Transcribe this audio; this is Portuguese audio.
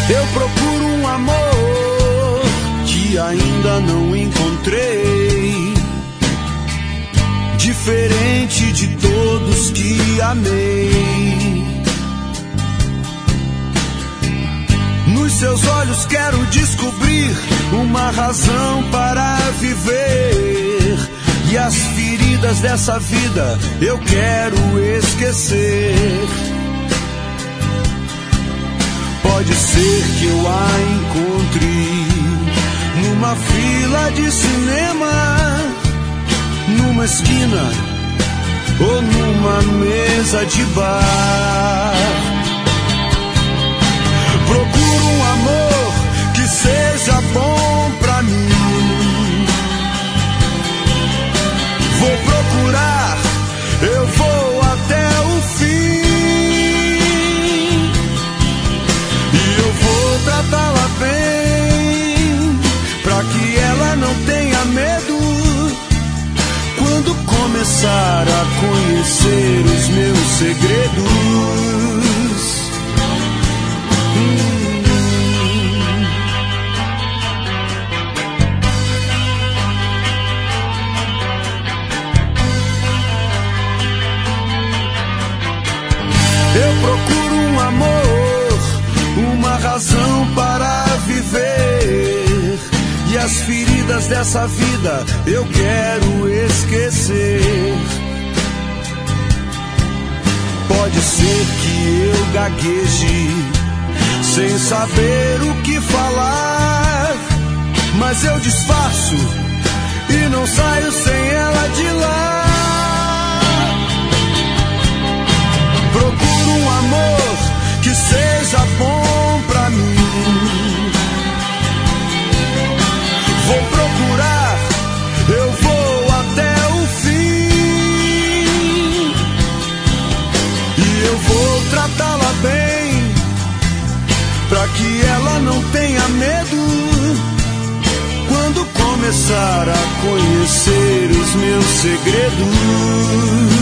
Eu procuro um amor que ainda não encontrei, diferente de todos que amei. Nos seus olhos quero descobrir uma razão para viver, e as feridas dessa vida eu quero esquecer. Pode ser que eu a encontre numa fila de cinema, numa esquina ou numa mesa de bar. Procuro um amor que seja bom pra mim. Vou procurar, eu vou até o fim. E eu vou tratá-la bem, pra que ela não tenha medo quando começar a conhecer os meus segredos. Eu procuro um amor, uma razão para viver, e as feridas dessa vida eu quero esquecer. Pode ser que eu gagueje sem saber o que falar, mas eu disfarço e não saio sem ela de lá. Procuro um amor que seja bom pra mim. Vou procurar, eu vou até o fim. E eu vou tratá-la bem, pra que ela não tenha medo quando começar a conhecer os meus segredos.